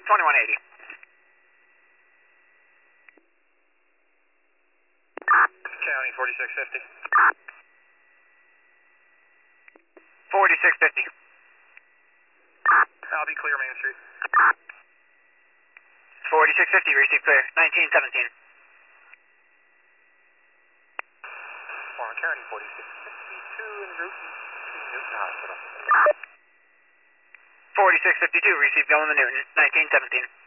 2180. County 4650. 4650. I'll be clear Main Street. 4650, receive clear. 1917. Former County 4652 en route to Newton Hospital. 4652, receive Gilman to Newton, 1917.